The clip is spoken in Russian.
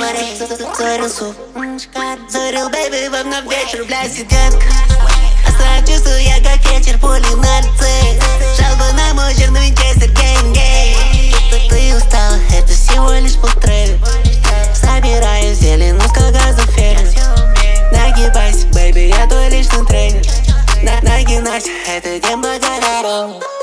Зорил суп, зорил, бэйби, вам на вечер, бля, сидетка. Остро чувствую я, как вечер, пули на лице. Жалоба на мой жирный тестер, гэнг-гэй. Ты устала, это всего лишь полтрека. Собираю зелень, но как газофермер. Нагибайся, бэйби, я твой личный тренер. Нагинайся, это день благодарен.